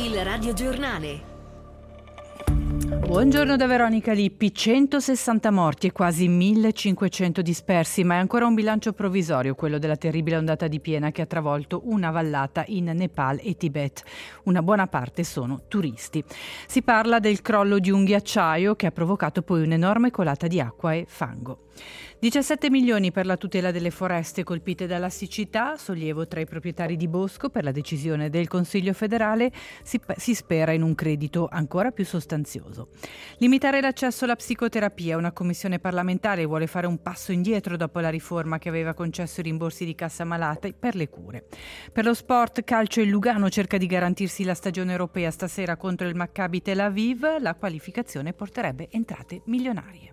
Il radiogiornale. Buongiorno da Veronica Lippi. 160 morti e quasi 1500 dispersi, ma è ancora un bilancio provvisorio quello della terribile ondata di piena che ha travolto una vallata in Nepal e Tibet. Una buona parte sono turisti. Si parla del crollo di un ghiacciaio che ha provocato poi un'enorme colata di acqua e fango. 17 milioni per la tutela delle foreste colpite dalla siccità, sollievo tra i proprietari di bosco per la decisione del Consiglio federale, si spera in un credito ancora più sostanzioso. Limitare l'accesso alla psicoterapia, una commissione parlamentare vuole fare un passo indietro dopo la riforma che aveva concesso i rimborsi di cassa malati per le cure. Per lo sport calcio il Lugano cerca di garantirsi la stagione europea stasera contro il Maccabi Tel Aviv, la qualificazione porterebbe entrate milionarie.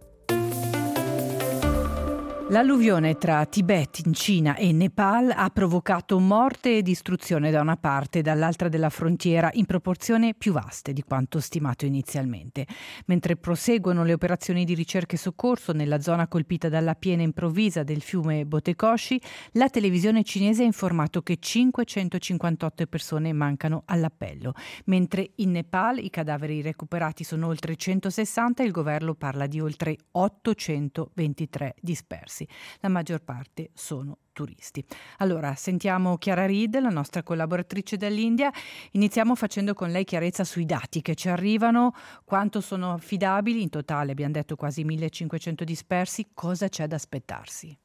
L'alluvione tra Tibet in Cina e Nepal ha provocato morte e distruzione da una parte e dall'altra della frontiera in proporzioni più vaste di quanto stimato inizialmente. Mentre proseguono le operazioni di ricerca e soccorso nella zona colpita dalla piena improvvisa del fiume Botekoshi, la televisione cinese ha informato che 558 persone mancano all'appello. Mentre in Nepal i cadaveri recuperati sono oltre 160 e il governo parla di oltre 823 dispersi. La maggior parte sono turisti. Allora, sentiamo Chiara Reed, la nostra collaboratrice dall'India. Iniziamo facendo con lei chiarezza sui dati che ci arrivano, quanto sono affidabili, in totale abbiamo detto quasi 1500 dispersi, cosa c'è da aspettarsi?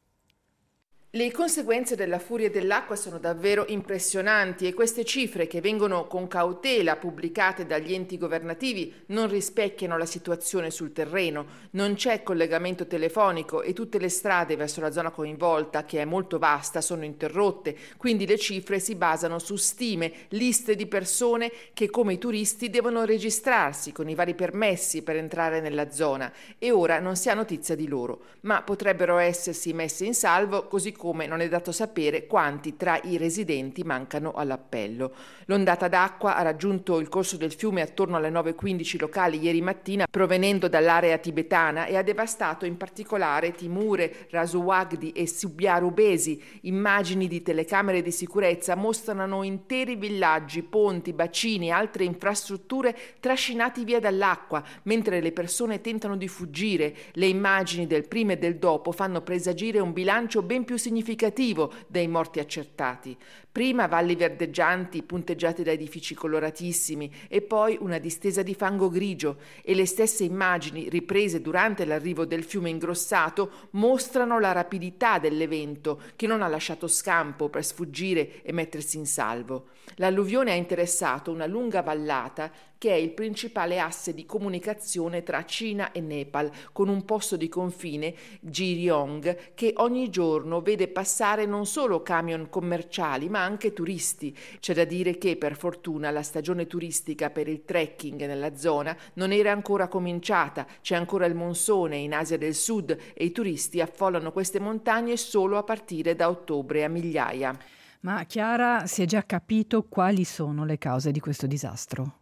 Le conseguenze della furia dell'acqua sono davvero impressionanti e queste cifre, che vengono con cautela pubblicate dagli enti governativi, non rispecchiano la situazione sul terreno. Non c'è collegamento telefonico e tutte le strade verso la zona coinvolta, che è molto vasta, sono interrotte, quindi le cifre si basano su stime, liste di persone che come i turisti devono registrarsi con i vari permessi per entrare nella zona e ora non si ha notizia di loro, ma potrebbero essersi messe in salvo, così come non è dato sapere quanti tra i residenti mancano all'appello. L'ondata d'acqua ha raggiunto il corso del fiume attorno alle 9:15 locali ieri mattina, provenendo dall'area tibetana, e ha devastato in particolare Timure, Rasuwagdi e Subyarubesi. Immagini di telecamere di sicurezza mostrano interi villaggi, ponti, bacini e altre infrastrutture trascinati via dall'acqua, mentre le persone tentano di fuggire. Le immagini del prima e del dopo fanno presagire un bilancio ben più significativo dei morti accertati. Prima valli verdeggianti punteggiate da edifici coloratissimi e poi una distesa di fango grigio, e le stesse immagini riprese durante l'arrivo del fiume ingrossato mostrano la rapidità dell'evento, che non ha lasciato scampo per sfuggire e mettersi in salvo. L'alluvione ha interessato una lunga vallata che è il principale asse di comunicazione tra Cina e Nepal, con un posto di confine, Jiryong, che ogni giorno vede passare non solo camion commerciali ma anche turisti. C'è da dire che per fortuna la stagione turistica per il trekking nella zona non era ancora cominciata, c'è ancora il monsone in Asia del Sud e i turisti affollano queste montagne solo a partire da ottobre a migliaia. Ma Chiara, si è già capito quali sono le cause di questo disastro?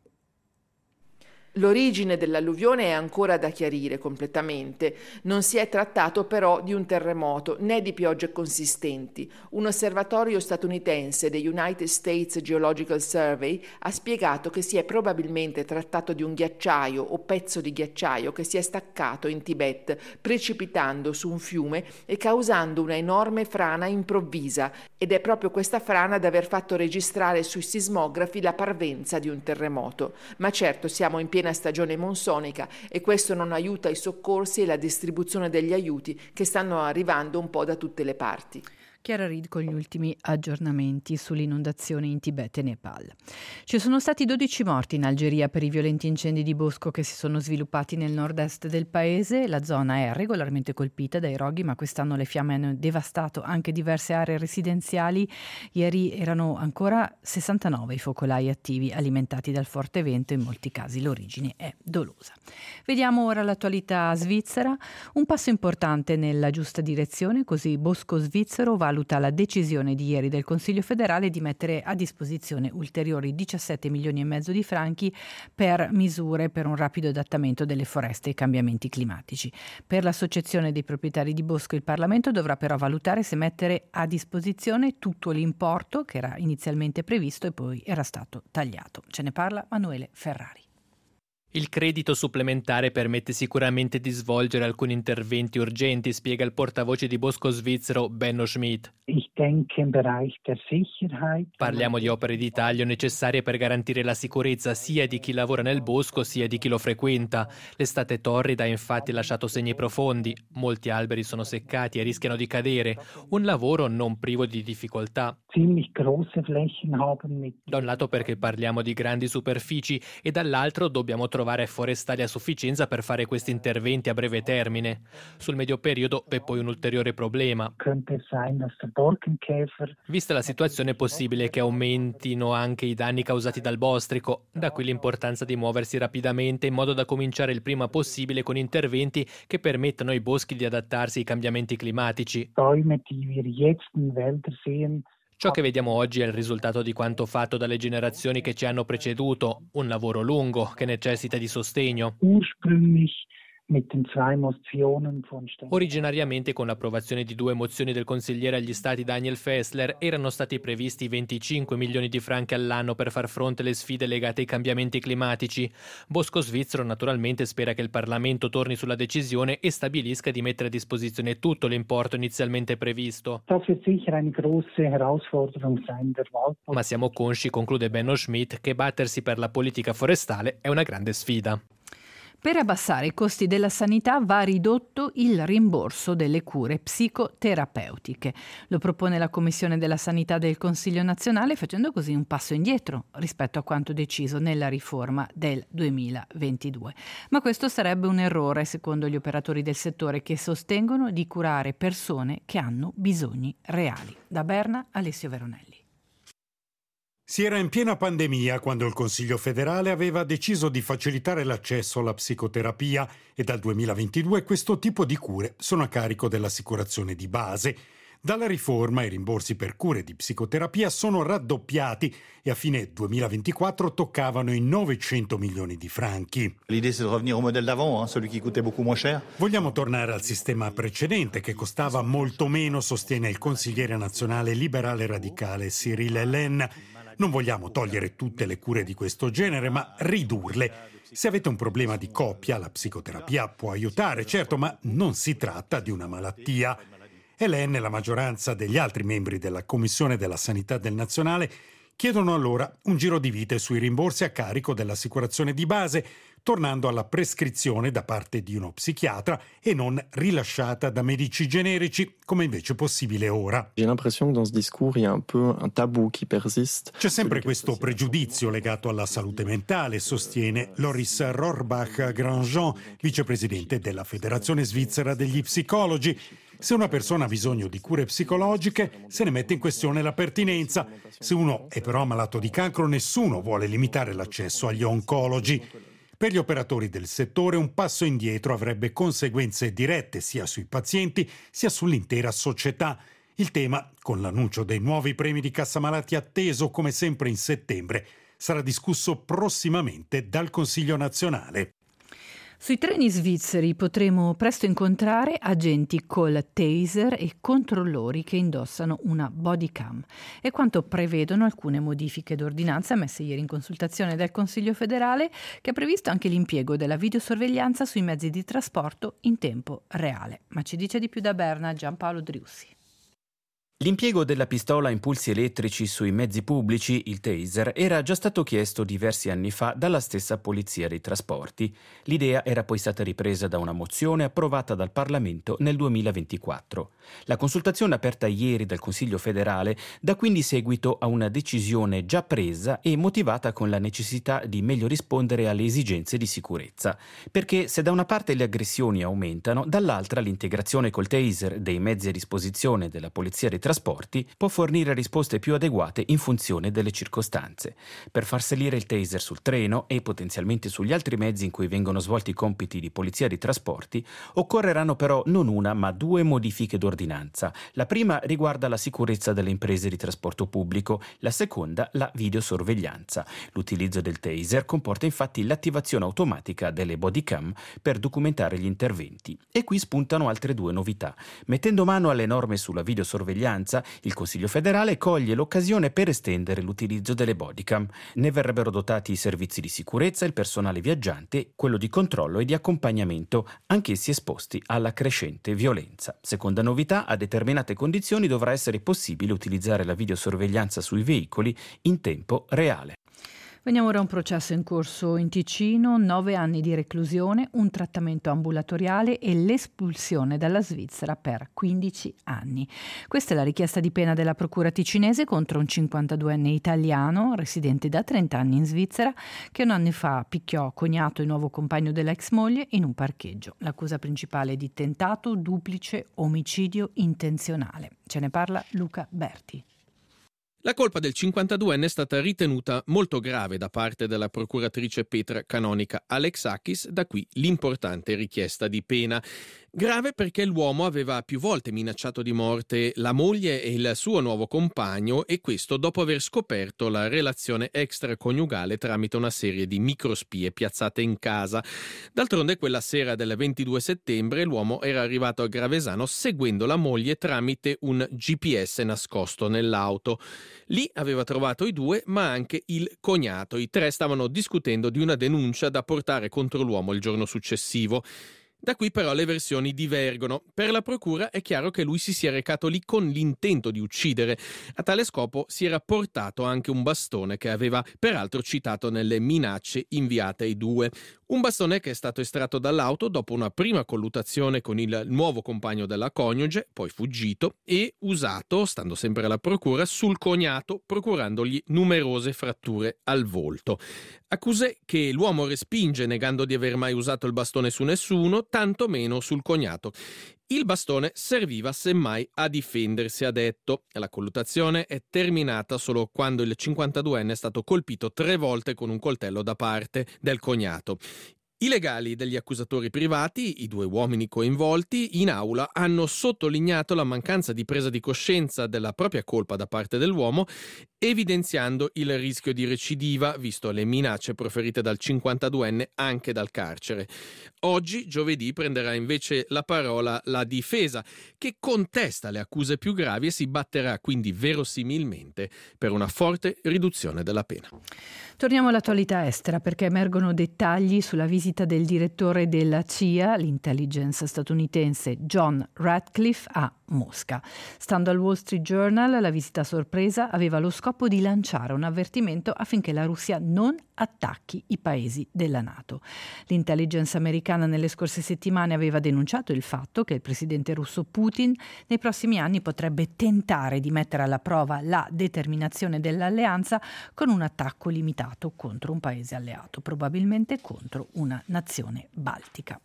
L'origine dell'alluvione è ancora da chiarire completamente. Non si è trattato però di un terremoto né di piogge consistenti. Un osservatorio statunitense the United States Geological Survey ha spiegato che si è probabilmente trattato di un ghiacciaio o pezzo di ghiacciaio che si è staccato in Tibet, precipitando su un fiume e causando una enorme frana improvvisa, ed è proprio questa frana ad aver fatto registrare sui sismografi la parvenza di un terremoto. Ma certo, siamo in piena stagione monsonica e questo non aiuta i soccorsi e la distribuzione degli aiuti che stanno arrivando un po' da tutte le parti. Chiara Reed con gli ultimi aggiornamenti sull'inondazione in Tibet e Nepal. Ci sono stati 12 morti in Algeria per i violenti incendi di bosco che si sono sviluppati nel nord-est del paese. La zona è regolarmente colpita dai roghi, ma quest'anno le fiamme hanno devastato anche diverse aree residenziali. Ieri erano ancora 69 i focolai attivi alimentati dal forte vento, in molti casi l'origine è dolosa. Vediamo ora l'attualità svizzera. Un passo importante nella giusta direzione, così Bosco Svizzero valuta valuta la decisione di ieri del Consiglio federale di mettere a disposizione ulteriori 17 milioni e mezzo di franchi per misure per un rapido adattamento delle foreste ai cambiamenti climatici. Per l'associazione dei proprietari di bosco il Parlamento dovrà però valutare se mettere a disposizione tutto l'importo che era inizialmente previsto e poi era stato tagliato. Ce ne parla Manuele Ferrari. Il credito supplementare permette sicuramente di svolgere alcuni interventi urgenti, spiega il portavoce di Bosco svizzero Benno Schmidt. Parliamo di opere di taglio necessarie per garantire la sicurezza sia di chi lavora nel bosco sia di chi lo frequenta. L'estate torrida ha infatti lasciato segni profondi. Molti alberi sono seccati e rischiano di cadere. Un lavoro non privo di difficoltà. Da un lato perché parliamo di grandi superfici e dall'altro dobbiamo trovare forestali a sufficienza per fare questi interventi a breve termine. Sul medio periodo c'è poi un ulteriore problema. Vista la situazione è possibile che aumentino anche i danni causati dal bostrico, da qui l'importanza di muoversi rapidamente in modo da cominciare il prima possibile con interventi che permettano ai boschi di adattarsi ai cambiamenti climatici. Ciò che vediamo oggi è il risultato di quanto fatto dalle generazioni che ci hanno preceduto, un lavoro lungo che necessita di sostegno. Originariamente, con l'approvazione di 2 mozioni del consigliere agli stati Daniel Fessler, erano stati previsti 25 milioni di franchi all'anno per far fronte alle sfide legate ai cambiamenti climatici. Bosco svizzero naturalmente spera che il Parlamento torni sulla decisione e stabilisca di mettere a disposizione tutto l'importo inizialmente previsto. Ma siamo consci, conclude Benno Schmidt, che battersi per la politica forestale è una grande sfida. Per abbassare i costi della sanità va ridotto il rimborso delle cure psicoterapeutiche. Lo propone la Commissione della Sanità del Consiglio nazionale, facendo così un passo indietro rispetto a quanto deciso nella riforma del 2022. Ma questo sarebbe un errore, secondo gli operatori del settore, che sostengono di curare persone che hanno bisogni reali. Da Berna, Alessio Veronelli. Si era in piena pandemia quando il Consiglio federale aveva deciso di facilitare l'accesso alla psicoterapia e dal 2022 questo tipo di cure sono a carico dell'assicurazione di base. Dalla riforma i rimborsi per cure di psicoterapia sono raddoppiati e a fine 2024 toccavano i 900 milioni di franchi. L'idée c'est de revenir au modèle d'avant, celui qui coûtait beaucoup moins cher. Vogliamo tornare al sistema precedente che costava molto meno, sostiene il consigliere nazionale liberale radicale Cyril Hélène. Non vogliamo togliere tutte le cure di questo genere, ma ridurle. Se avete un problema di coppia, la psicoterapia può aiutare, certo, ma non si tratta di una malattia. Hélène e la maggioranza degli altri membri della Commissione della Sanità del Nazionale chiedono allora un giro di vite sui rimborsi a carico dell'assicurazione di base, tornando alla prescrizione da parte di uno psichiatra e non rilasciata da medici generici, come invece è possibile ora. J'ai l'impression que dans ce discours il y a un peu un tabou qui persiste. C'è sempre questo pregiudizio legato alla salute mentale, sostiene Loris Rohrbach-Grandjean, vicepresidente della Federazione Svizzera degli Psicologi. Se una persona ha bisogno di cure psicologiche, se ne mette in questione la pertinenza. Se uno è però malato di cancro, nessuno vuole limitare l'accesso agli oncologi. Per gli operatori del settore un passo indietro avrebbe conseguenze dirette sia sui pazienti sia sull'intera società. Il tema, con l'annuncio dei nuovi premi di cassamalati atteso come sempre in settembre, sarà discusso prossimamente dal Consiglio nazionale. Sui treni svizzeri potremo presto incontrare agenti col taser e controllori che indossano una body cam. È quanto prevedono alcune modifiche d'ordinanza messe ieri in consultazione dal Consiglio federale, che ha previsto anche l'impiego della videosorveglianza sui mezzi di trasporto in tempo reale. Ma ci dice di più da Berna Giampaolo Driussi. L'impiego della pistola a impulsi elettrici sui mezzi pubblici, il taser, era già stato chiesto diversi anni fa dalla stessa Polizia dei Trasporti. L'idea era poi stata ripresa da una mozione approvata dal Parlamento nel 2024. La consultazione aperta ieri dal Consiglio federale dà quindi seguito a una decisione già presa e motivata con la necessità di meglio rispondere alle esigenze di sicurezza. Perché se da una parte le aggressioni aumentano, dall'altra l'integrazione col taser dei mezzi a disposizione della Polizia dei trasporti può fornire risposte più adeguate in funzione delle circostanze. Per far salire il taser sul treno e potenzialmente sugli altri mezzi in cui vengono svolti i compiti di polizia di trasporti, occorreranno però non una ma 2 modifiche d'ordinanza. La prima riguarda la sicurezza delle imprese di trasporto pubblico, la seconda la videosorveglianza. L'utilizzo del taser comporta infatti l'attivazione automatica delle bodycam per documentare gli interventi. E qui spuntano altre 2 novità. Mettendo mano alle norme sulla videosorveglianza, il Consiglio federale coglie l'occasione per estendere l'utilizzo delle bodycam. Ne verrebbero dotati i servizi di sicurezza, il personale viaggiante, quello di controllo e di accompagnamento, anch'essi esposti alla crescente violenza. Seconda novità, a determinate condizioni dovrà essere possibile utilizzare la videosorveglianza sui veicoli in tempo reale. Veniamo ora a un processo in corso in Ticino, 9 anni di reclusione, un trattamento ambulatoriale e l'espulsione dalla Svizzera per 15 anni. Questa è la richiesta di pena della procura ticinese contro un 52enne italiano, residente da 30 anni in Svizzera, che un anno fa picchiò cognato e nuovo compagno della ex moglie in un parcheggio. L'accusa principale è di tentato, duplice, omicidio intenzionale. Ce ne parla Luca Berti. La colpa del 52enne è stata ritenuta molto grave da parte della procuratrice Petra Canonica Alexakis, da qui l'importante richiesta di pena. Grave perché l'uomo aveva più volte minacciato di morte la moglie e il suo nuovo compagno, e questo dopo aver scoperto la relazione extraconiugale tramite una serie di microspie piazzate in casa. D'altronde quella sera del 22 settembre l'uomo era arrivato a Gravesano seguendo la moglie tramite un GPS nascosto nell'auto. Lì aveva trovato i 2, ma anche il cognato. I 3 stavano discutendo di una denuncia da portare contro l'uomo il giorno successivo. Da qui però le versioni divergono. Per la procura è chiaro che lui si sia recato lì con l'intento di uccidere. A tale scopo si era portato anche un bastone che aveva peraltro citato nelle minacce inviate ai 2. Un bastone che è stato estratto dall'auto dopo una prima colluttazione con il nuovo compagno della coniuge, poi fuggito, e usato, stando sempre alla procura, sul cognato, procurandogli numerose fratture al volto. Accuse che l'uomo respinge negando di aver mai usato il bastone su nessuno, tanto meno sul cognato. Il bastone serviva semmai a difendersi, ha detto. La colluttazione è terminata solo quando il 52enne è stato colpito 3 volte con un coltello da parte del cognato. I legali degli accusatori privati, i 2 uomini coinvolti, in aula hanno sottolineato la mancanza di presa di coscienza della propria colpa da parte dell'uomo, evidenziando il rischio di recidiva, visto le minacce proferite dal 52enne anche dal carcere. Oggi, giovedì, prenderà invece la parola la difesa, che contesta le accuse più gravi e si batterà quindi verosimilmente per una forte riduzione della pena. Torniamo all'attualità estera, perché emergono dettagli sulla visita del direttore della CIA, l'intelligence statunitense John Ratcliffe, a Mosca. Stando al Wall Street Journal, la visita sorpresa aveva lo scopo di lanciare un avvertimento affinché la Russia non attacchi i paesi della NATO. L'intelligence americana nelle scorse settimane aveva denunciato il fatto che il presidente russo Putin nei prossimi anni potrebbe tentare di mettere alla prova la determinazione dell'alleanza con un attacco limitato contro un paese alleato, probabilmente contro una nazione baltica.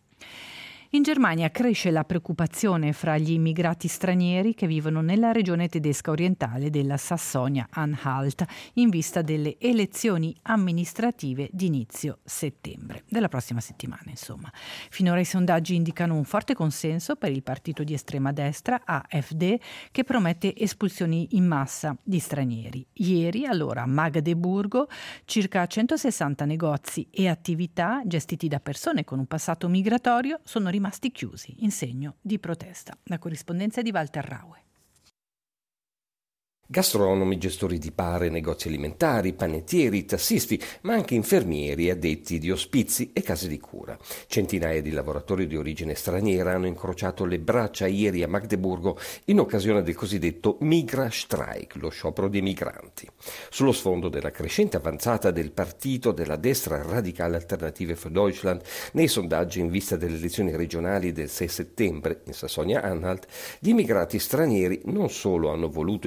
In Germania cresce la preoccupazione fra gli immigrati stranieri che vivono nella regione tedesca orientale della Sassonia-Anhalt in vista delle elezioni amministrative di inizio settembre, della prossima settimana insomma. Finora i sondaggi indicano un forte consenso per il partito di estrema destra AfD, che promette espulsioni in massa di stranieri. Ieri allora a Magdeburgo circa 160 negozi e attività gestiti da persone con un passato migratorio sono rimasti chiusi in segno di protesta. La corrispondenza è di Walter Raue. Gastronomi, gestori di bar e negozi alimentari, panettieri, tassisti, ma anche infermieri, addetti di ospizi e case di cura. Centinaia di lavoratori di origine straniera hanno incrociato le braccia ieri a Magdeburgo in occasione del cosiddetto Migrastreik, lo sciopero dei migranti. Sullo sfondo della crescente avanzata del partito della destra radicale Alternative für Deutschland nei sondaggi in vista delle elezioni regionali del 6 settembre in Sassonia-Anhalt, gli immigrati stranieri non solo hanno voluto esprimere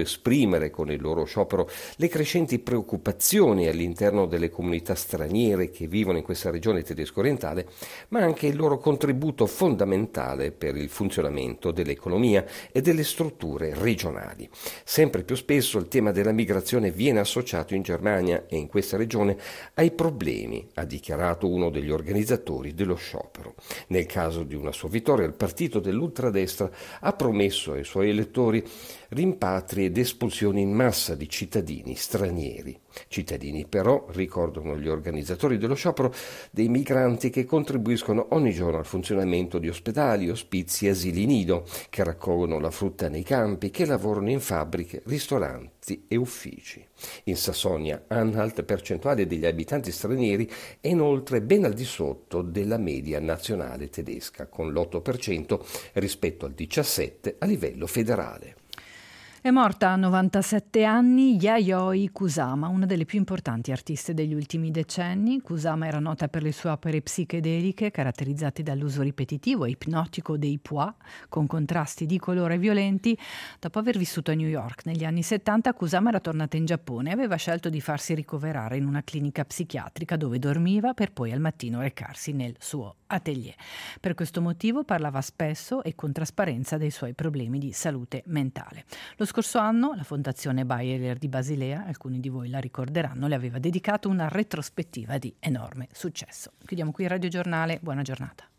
comprimere con il loro sciopero le crescenti preoccupazioni all'interno delle comunità straniere che vivono in questa regione tedesco-orientale, ma anche il loro contributo fondamentale per il funzionamento dell'economia e delle strutture regionali. Sempre più spesso il tema della migrazione viene associato in Germania e in questa regione ai problemi, ha dichiarato uno degli organizzatori dello sciopero. Nel caso di una sua vittoria, il partito dell'ultradestra ha promesso ai suoi elettori rimpatri ed espulsioni in massa di cittadini stranieri. Cittadini però, ricordano gli organizzatori dello sciopero, dei migranti che contribuiscono ogni giorno al funzionamento di ospedali, ospizi e asili nido, che raccolgono la frutta nei campi, che lavorano in fabbriche, ristoranti e uffici. In Sassonia-Anhalt, percentuale degli abitanti stranieri è inoltre ben al di sotto della media nazionale tedesca, con l'8% rispetto al 17% a livello federale. È morta a 97 anni Yayoi Kusama, una delle più importanti artiste degli ultimi decenni. Kusama era nota per le sue opere psichedeliche caratterizzate dall'uso ripetitivo e ipnotico dei pois, con contrasti di colore violenti. Dopo aver vissuto a New York negli anni 70, Kusama era tornata in Giappone e aveva scelto di farsi ricoverare in una clinica psichiatrica dove dormiva per poi al mattino recarsi nel suo atelier. Per questo motivo parlava spesso e con trasparenza dei suoi problemi di salute mentale. Lo scorso anno la Fondazione Bayer di Basilea, alcuni di voi la ricorderanno, le aveva dedicato una retrospettiva di enorme successo. Chiudiamo qui il Radio Giornale, buona giornata.